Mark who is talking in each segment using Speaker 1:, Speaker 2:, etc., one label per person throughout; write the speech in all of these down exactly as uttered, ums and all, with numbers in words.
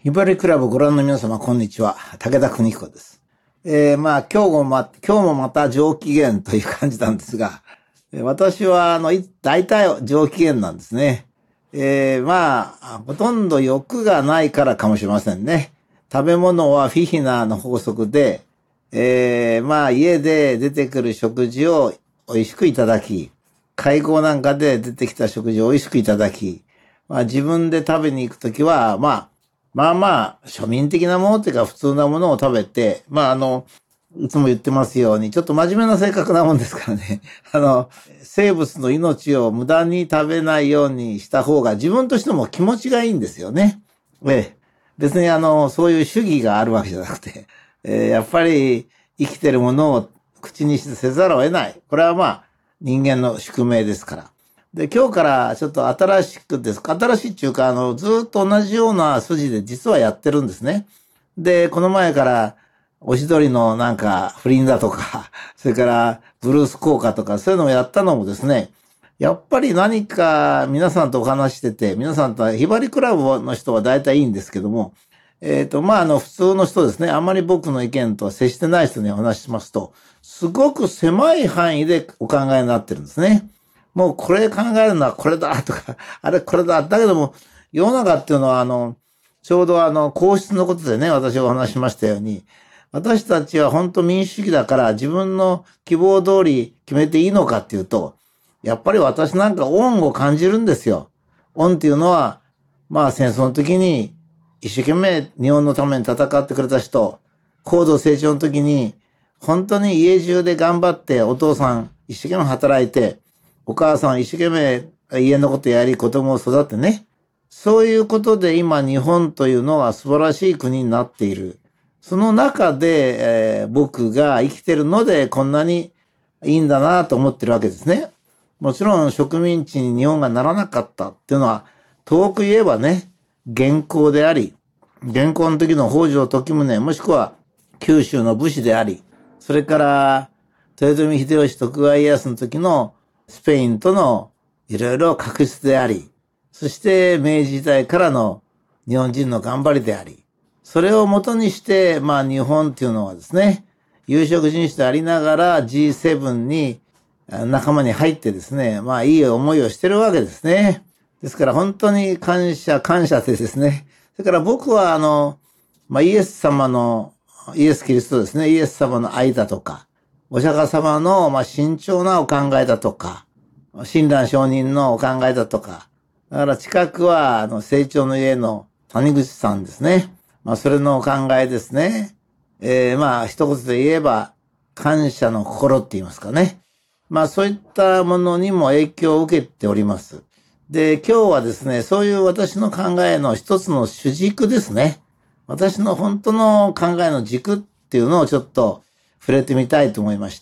Speaker 1: ひばりクラブご覧の皆様、こんにちは。武田邦彦です。えー、まあ、今日もま、今日もまた上機嫌という感じなんですが、私は、あの、大体上機嫌なんですね。えー、まあ、ほとんど欲がないからかもしれませんね。食べ物はフィヒナーの法則で、えー、まあ、家で出てくる食事を美味しくいただき、会合なんかで出てきた食事を美味しくいただき、まあ、自分で食べに行くときは、まあ、まあまあ、庶民的なものっていうか普通なものを食べて、まああの、いつも言ってますように、ちょっと真面目な性格なもんですからね。あの、生物の命を無駄に食べないようにした方が自分としても気持ちがいいんですよね。ええ。別にあの、そういう主義があるわけじゃなくて、えー、やっぱり生きてるものを口にしてせざるを得ない。これはまあ、人間の宿命ですから。で、今日からちょっと新しくです。新しいっていうか、あの、ずっと同じような筋で実はやってるんですね。で、この前から、おしどりのなんか、不倫だとか、それから、ブルース効果とか、そういうのをやったのもですね、やっぱり何か皆さんとお話してて、皆さんとひばりクラブの人は大体いいんですけども、えっと、まあ、あの、普通の人ですね、あまり僕の意見とは接してない人にお話ししますと、すごく狭い範囲でお考えになってるんですね。もうこれ考えるのはこれだとか、あれこれだ。だけども、世の中っていうのはあの、ちょうどあの、皇室のことでね、私がお話しましたように、私たちは本当民主主義だから自分の希望通り決めていいのかっていうと、やっぱり私なんか恩を感じるんですよ。恩っていうのは、まあ戦争の時に一生懸命日本のために戦ってくれた人、高度成長の時に本当に家中で頑張ってお父さん一生懸命働いて、お母さん一生懸命家のことやり、子供を育ってね。そういうことで今日本というのは素晴らしい国になっている。その中で、えー、僕が生きてるのでこんなにいいんだなと思ってるわけですね。もちろん植民地に日本がならなかったっていうのは遠く言えばね、元寇であり、元寇の時の北条時宗もしくは九州の武士であり、それから豊臣秀吉徳川家康の時のスペインとのいろいろ確執であり、そして明治時代からの日本人の頑張りであり、それをもとにして、まあ日本っていうのはですね、有色人種でありながら ジーセブン に仲間に入ってですね、まあいい思いをしてるわけですね。ですから本当に感謝感謝でですね。それから僕はあの、まあイエス様の、イエス・キリストですね、イエス様の愛だとか、お釈迦様の、まあ、慎重なお考えだとか、親鸞上人のお考えだとか、だから近くは、あの、成長の家の谷口さんですね。まあ、それのお考えですね。えー、まあ、一言で言えば、感謝の心って言いますかね。まあ、そういったものにも影響を受けております。で、今日はですね、そういう私の考えの一つの主軸ですね。私の本当の考えの軸っていうのをちょっと、触れてみたいと思いまして、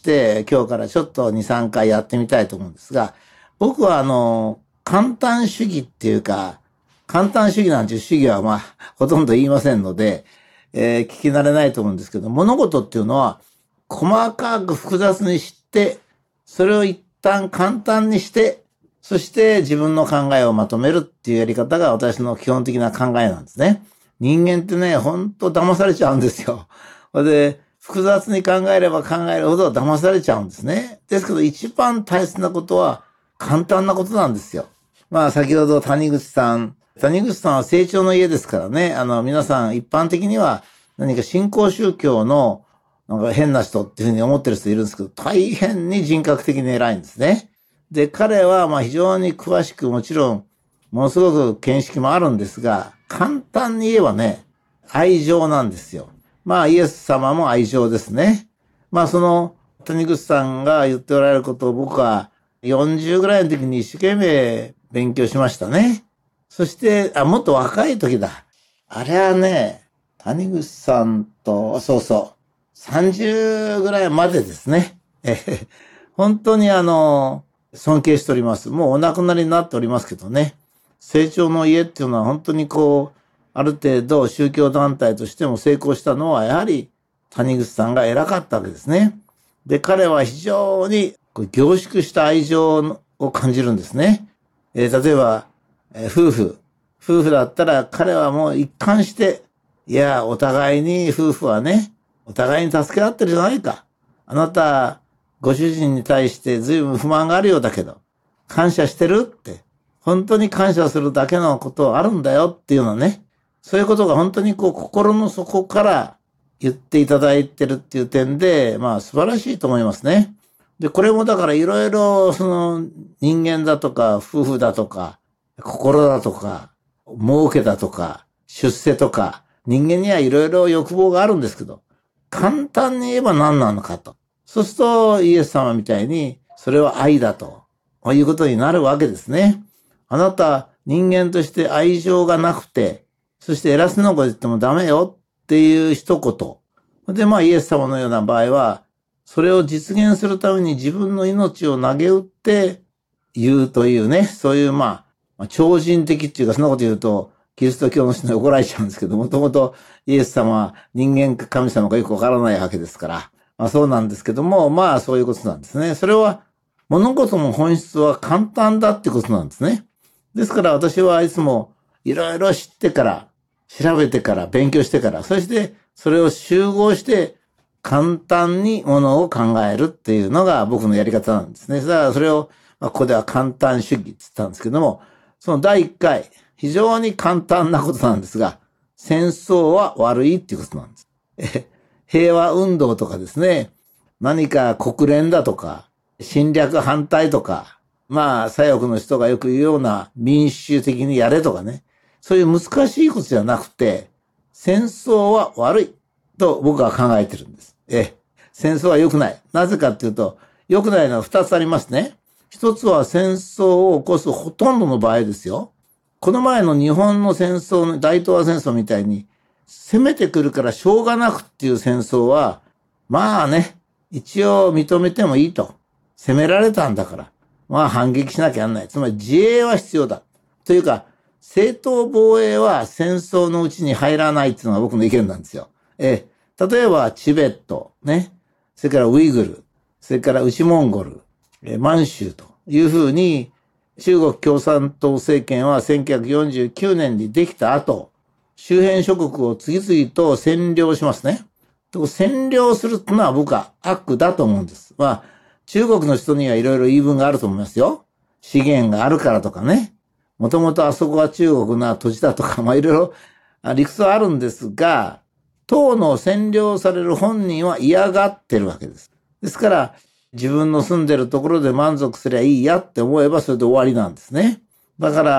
Speaker 1: 今日からちょっとに、さんかいやってみたいと思うんですが、僕はあの、簡単主義っていうか、簡単主義なんていう主義はまあ、ほとんど言いませんので、えー、聞き慣れないと思うんですけど、物事っていうのは、細かく複雑に知って、それを一旦簡単にして、そして自分の考えをまとめるっていうやり方が私の基本的な考えなんですね。人間ってね、ほんと騙されちゃうんですよ。で、複雑に考えれば考えるほど騙されちゃうんですね。ですけど一番大切なことは簡単なことなんですよ。まあ先ほど谷口さん、谷口さんは成長の家ですからね、あの皆さん一般的には何か新興宗教のなんか変な人っていうふうに思ってる人いるんですけど、大変に人格的に偉いんですね。で、彼はまあ非常に詳しくもちろんものすごく見識もあるんですが、簡単に言えばね、愛情なんですよ。まあ、イエス様も愛情ですね。まあ、その、谷口さんが言っておられることを僕はよんじゅうぐらいの時に一生懸命勉強しましたね。そして、あ、もっと若い時だ。あれはね、谷口さんと、そうそう、さんじゅうぐらいまでですね。え本当にあの、尊敬しております。もうお亡くなりになっておりますけどね。成長の家っていうのは本当にこう、ある程度宗教団体としても成功したのはやはり谷口さんが偉かったわけですね。で、彼は非常に凝縮した愛情を感じるんですね。えー、例えば、えー、夫婦。夫婦だったら彼はもう一貫していや、お互いに夫婦はね、お互いに助け合ってるじゃないか。あなた、ご主人に対して随分不満があるようだけど、感謝してるって、本当に感謝するだけのことあるんだよっていうのね。そういうことが本当にこう心の底から言っていただいてるっていう点で、まあ素晴らしいと思いますね。で、これもだからいろいろその人間だとか夫婦だとか心だとか儲けだとか出世とか人間にはいろいろ欲望があるんですけど、簡単に言えば何なのかと。そうするとイエス様みたいにそれは愛だということになるわけですね。あなた人間として愛情がなくて、そして偉そうなこと言ってもダメよっていう一言。で、まあイエス様のような場合は、それを実現するために自分の命を投げ打って言うというね、そういうまあ、超人的っていうかそんなこと言うと、キリスト教の人に怒られちゃうんですけど、もともとイエス様は人間か神様かよくわからないわけですから、まあそうなんですけども、まあそういうことなんですね。それは物事の本質は簡単だってことなんですね。ですから私はいつもいろいろ知ってから、調べてから、勉強してから、そしてそれを集合して簡単にものを考えるっていうのが僕のやり方なんですね。だからそれを、まあ、ここでは簡単主義って言ったんですけども、そのだいいっかい、非常に簡単なことなんですが、戦争は悪いっていうことなんです。え平和運動とかですね、何か国連だとか、侵略反対とか、まあ、左翼の人がよく言うような民主的にやれとかね、そういう難しいことじゃなくて、戦争は悪いと僕は考えてるんです。え、戦争は良くない。なぜかっていうと、良くないのは二つありますね。一つは戦争を起こすほとんどの場合ですよ。この前の日本の戦争の大東亜戦争みたいに、攻めてくるからしょうがなくっていう戦争は、まあね、一応認めてもいいと。攻められたんだから。まあ反撃しなきゃなんない。つまり自衛は必要だ。というか、正当防衛は戦争のうちに入らないっていうのが僕の意見なんですよ。ええ、例えばチベット、ね。それからウイグル、それから内モンゴル、え満州というふうに、中国共産党政権はせんきゅうひゃくよんじゅうきゅうねんにできた後、周辺諸国を次々と占領しますね。占領するってのは僕は悪だと思うんです。まあ、中国の人にはいろいろ言い分があると思いますよ。資源があるからとかね。もともとあそこは中国の土地だとか、まあいろいろ理屈はあるんですが、党の占領される本人は嫌がってるわけです。ですから、自分の住んでるところで満足すりゃいいやって思えばそれで終わりなんですね。だから、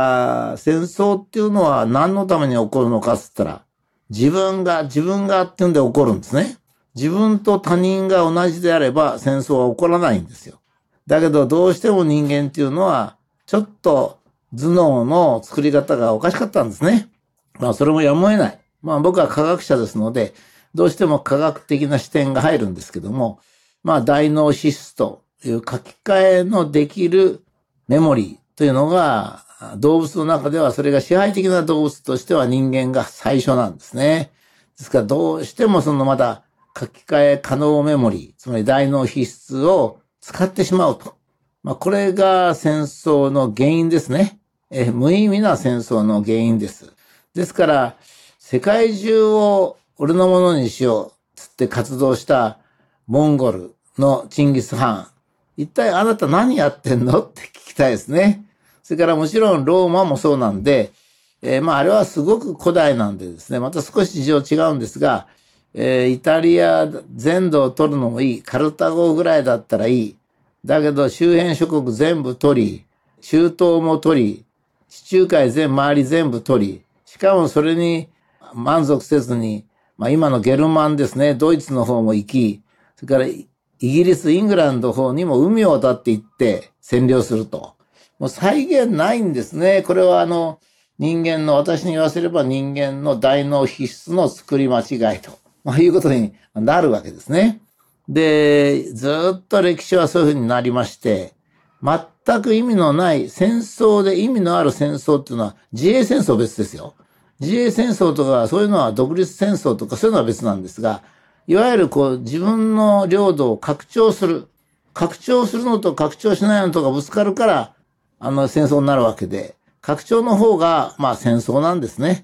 Speaker 1: 戦争っていうのは何のために起こるのかって言ったら、自分が、自分がっていうんで起こるんですね。自分と他人が同じであれば戦争は起こらないんですよ。だけどどうしても人間っていうのは、ちょっと頭脳の作り方がおかしかったんですね。まあそれもやむを得ない。まあ僕は科学者ですので、どうしても科学的な視点が入るんですけども、まあ大脳皮質という書き換えのできるメモリーというのが、動物の中ではそれが支配的な動物としては人間が最初なんですね。ですからどうしてもそのまだ書き換え可能メモリー、つまり大脳皮質を使ってしまうと。まあこれが戦争の原因ですね。え無意味な戦争の原因です。ですから世界中を俺のものにしようつって活動したモンゴルのチンギス・ハン。一体あなた何やってんのって聞きたいですね。それからもちろんローマもそうなんで、えー、まああれはすごく古代なんでですね、また少し事情違うんですが、えー、イタリア全土を取るのもいい。カルタゴぐらいだったらいい。だけど周辺諸国全部取り、中東も取り、地中海全周り全部取り、しかもそれに満足せずに、まあ今のゲルマンですね、ドイツの方も行き、それからイギリス、イングランドの方にも海を渡って行って占領すると。もう再現ないんですね。これはあの人間の、私に言わせれば人間の大脳皮質の作り間違いと、まあ、いうことになるわけですね。で、ずっと歴史はそういうふうになりまして、全く意味のない戦争で意味のある戦争っていうのは自衛戦争は別ですよ。自衛戦争とかそういうのは独立戦争とかそういうのは別なんですが、いわゆるこう自分の領土を拡張する。拡張するのと拡張しないのとがぶつかるから、あの戦争になるわけで、拡張の方がまあ戦争なんですね。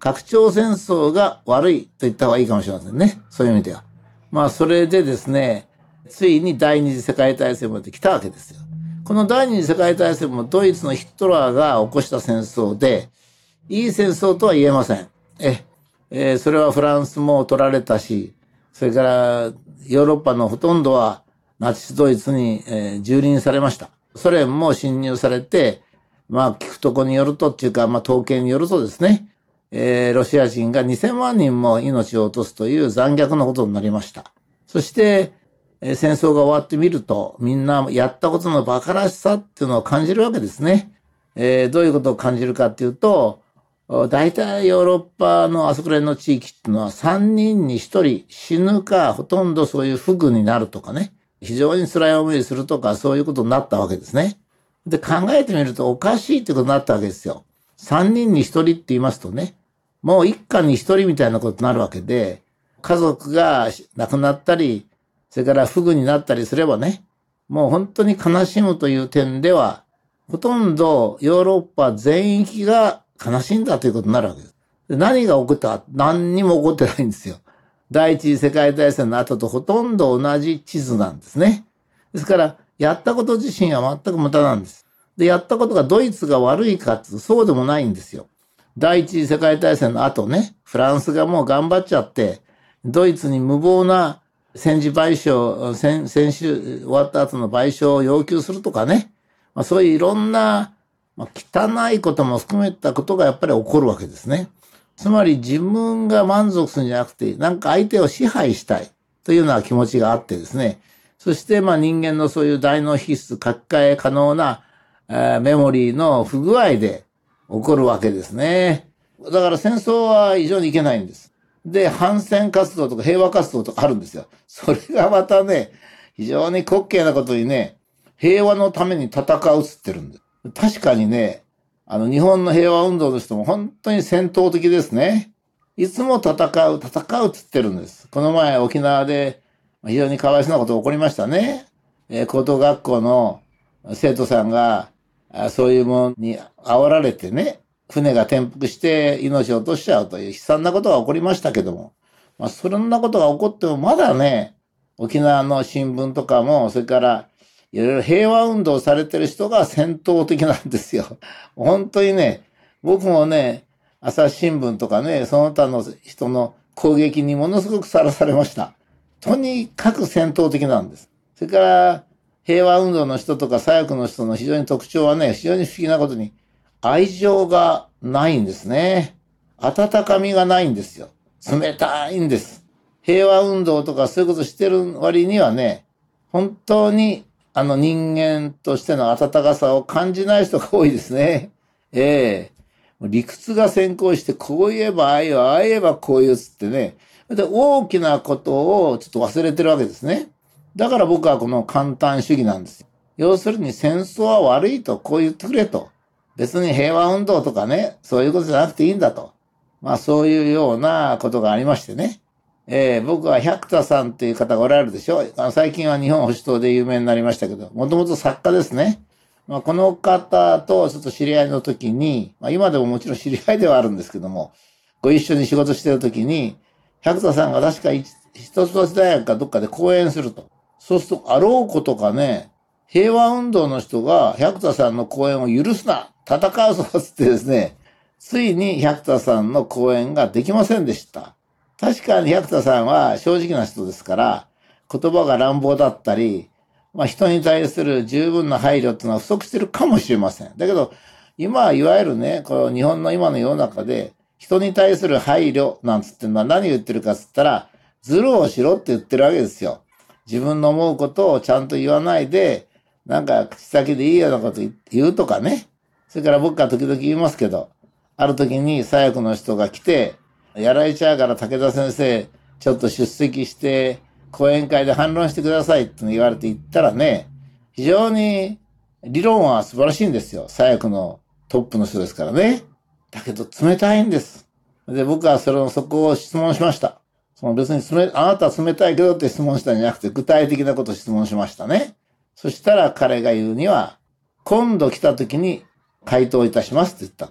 Speaker 1: 拡張戦争が悪いと言った方がいいかもしれませんね。そういう意味では。まあ、それでですね、ついに第二次世界大戦まで来たわけですよ。この第二次世界大戦もドイツのヒトラーが起こした戦争で、いい戦争とは言えません。え、えー、それはフランスも取られたし、それからヨーロッパのほとんどはナチスドイツに、えー、蹂躙されました。ソ連も侵入されて、まあ聞くとこによるとっていうか、まあ統計によるとですね、えー、ロシア人がにせんまんにんも命を落とすという残虐なことになりました。そして、えー、戦争が終わってみると、みんなやったことの馬鹿らしさっていうのを感じるわけですね。えー、どういうことを感じるかっていうと、大体ヨーロッパのあそこら辺の地域っていうのはさんにんにひとり死ぬか、ほとんどそういう不具になるとかね、非常に辛い思いするとか、そういうことになったわけですね。で、考えてみるとおかしいってことになったわけですよ。さんにんにひとりって言いますとね、もう一家に一人みたいなことになるわけで、家族が亡くなったり、それから不具になったりすればね、もう本当に悲しむという点では、ほとんどヨーロッパ全域が悲しんだということになるわけです。で、何が起こったか、何にも起こってないんですよ。第一次世界大戦の後とほとんど同じ地図なんですね。ですから、やったこと自身は全く無駄なんです。で、やったことがドイツが悪いかってそうでもないんですよ。第一次世界大戦の後ね、フランスがもう頑張っちゃって、ドイツに無謀な戦時賠償、戦、戦終終わった後の賠償を要求するとかね、まあ、そういういろんな、まあ、汚いことも含めたことがやっぱり起こるわけですね。つまり自分が満足するんじゃなくて、なんか相手を支配したいというような気持ちがあってですね。そしてまあ人間のそういう大脳皮質、書き換え可能な、えー、メモリーの不具合で起こるわけですね。だから戦争は非常にいけないんです。で、反戦活動とか平和活動とかあるんですよ。それがまたね、非常に滑稽なことにね、平和のために戦うっつってるんです。確かにね、あの日本の平和運動の人も本当に戦闘的ですね。いつも戦う、戦うっつってるんです。この前沖縄で非常にかわいそうなことが起こりましたね。えー、高等学校の生徒さんがそういうものに煽られてね、船が転覆して命を落としちゃうという悲惨なことが起こりましたけども、まあ、そんなことが起こってもまだね、沖縄の新聞とかも、それからいろいろ平和運動されてる人が戦闘的なんですよ。本当にね、僕もね、朝日新聞とかね、その他の人の攻撃にものすごくさらされました。とにかく戦闘的なんです。それから平和運動の人とか左翼の人の非常に特徴はね、非常に不思議なことに愛情がないんですね。温かみがないんですよ。冷たいんです。平和運動とかそういうことしてる割にはね、本当にあの人間としての温かさを感じない人が多いですね。ええ理屈が先行して、こう言えばああ言う、ああ言えばこう言うつってね。で、大きなことをちょっと忘れてるわけですね。だから僕はこの簡単主義なんですよ。要するに戦争は悪いと、こう言ってくれと。別に平和運動とかね、そういうことじゃなくていいんだと。まあそういうようなことがありましてね。えー、僕は百田さんという方がおられるでしょ。あの最近は日本保守党で有名になりましたけど、もともと作家ですね。まあ、この方とちょっと知り合いの時に、まあ、今でももちろん知り合いではあるんですけども、ご一緒に仕事してる時に、百田さんが確か一橋大学かどっかで講演すると。そうすると、あろうことかね、平和運動の人が百田さんの講演を許すな、戦うぞつってですね、ついに百田さんの講演ができませんでした。確かに百田さんは正直な人ですから、言葉が乱暴だったり、まあ人に対する十分な配慮っていうのは不足してるかもしれません。だけど、今いわゆるね、この日本の今の世の中で、人に対する配慮なんつってのは何を言ってるかっつったら、ズルをしろって言ってるわけですよ。自分の思うことをちゃんと言わないで、なんか口先でいいようなこと言うとかね。それから僕が時々言いますけど、ある時に左翼の人が来て、やられちゃうから武田先生、ちょっと出席して、講演会で反論してくださいって言われて言ったらね、非常に理論は素晴らしいんですよ。左翼のトップの人ですからね。だけど冷たいんです。で、僕はそれをそこを質問しました。その別に冷、あなたは冷たいけどって質問したんじゃなくて、具体的なことを質問しましたね。そしたら彼が言うには、今度来た時に回答いたしますって言ったんです。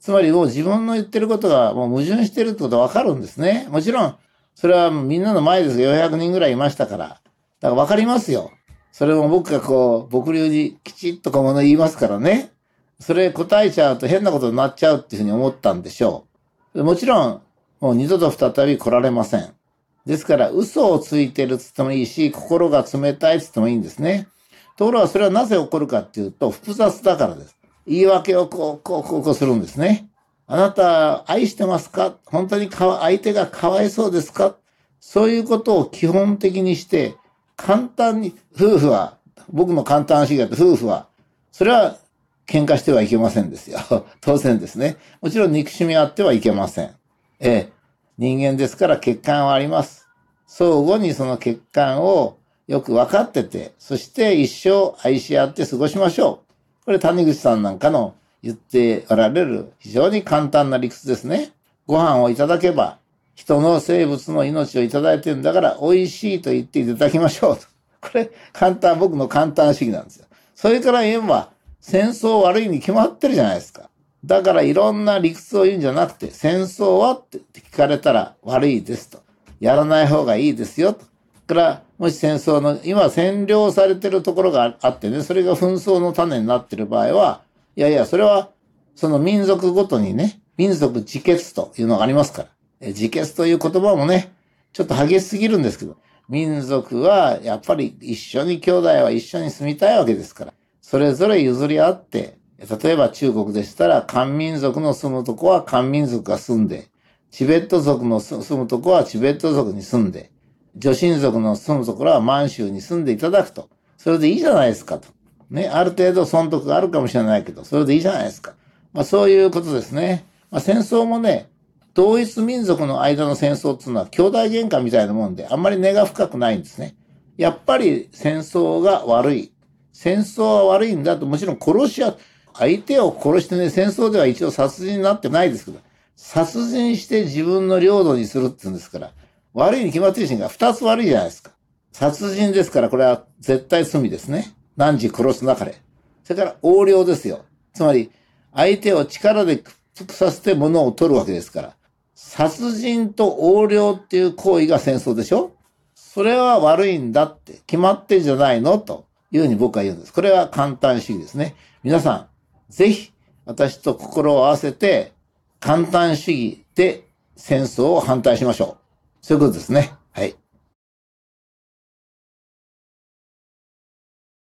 Speaker 1: つまりもう自分の言ってることがもう矛盾してるってことがわかるんですね。もちろん、それはみんなの前ですがよんひゃくにんぐらいいましたから。だからわかりますよ。それも僕がこう、僕流にきちっと小物言いますからね。それ答えちゃうと変なことになっちゃうっていうふうに思ったんでしょう。もちろん、もう二度と再び来られません。ですから、嘘をついてるつってもいいし、心が冷たいつってもいいんですね。ところがそれはなぜ起こるかっていうと、複雑だからです。言い訳をこう、こう、こう、こうするんですね。あなた、愛してますか？本当にか相手がかわいそうですか？そういうことを基本的にして、簡単に、夫婦は、僕の簡単主義だと夫婦は、それは喧嘩してはいけませんですよ。当然ですね。もちろん憎しみあってはいけません。ええ。人間ですから欠陥はあります。相互にその欠陥をよく分かってて、そして一生愛し合って過ごしましょう。これ谷口さんなんかの言っておられる非常に簡単な理屈ですね。ご飯をいただけば、人の生物の命をいただいてるんだから美味しいと言っていただきましょう。これ簡単、僕の簡単主義なんですよ。それから言えば、戦争悪いに決まってるじゃないですか。だからいろんな理屈を言うんじゃなくて、戦争はって聞かれたら悪いですと。やらない方がいいですよと。から、もし戦争の、今占領されてるところがあってね、それが紛争の種になってる場合は、いやいや、それは、その民族ごとにね、民族自決というのがありますから。え自決という言葉もね、ちょっと激しすぎるんですけど、民族はやっぱり一緒に兄弟は一緒に住みたいわけですから、それぞれ譲り合って、例えば中国でしたら、漢民族の住むとこは漢民族が住んで、チベット族の住むとこはチベット族に住んで、女神族の住むところは満州に住んでいただくと。それでいいじゃないですかと。ね、ある程度損得があるかもしれないけど、それでいいじゃないですか。まあそういうことですね。まあ戦争もね、同一民族の間の戦争っていうのは兄弟喧嘩みたいなもんで、あんまり根が深くないんですね。やっぱり戦争が悪い。戦争は悪いんだと、もちろん殺し合、相手を殺してね、戦争では一応殺人になってないですけど、殺人して自分の領土にするって言うんですから、悪いに決まってるしが二つ悪いじゃないですか。殺人ですから、これは絶対罪ですね。何時殺すなかれ。それから横領ですよ。つまり、相手を力で屈服させて物を取るわけですから。殺人と横領っていう行為が戦争でしょ？それは悪いんだって決まってんじゃないのというふうに僕は言うんです。これは簡単主義ですね。皆さん、ぜひ私と心を合わせて簡単主義で戦争を反対しましょう。そういうことですね。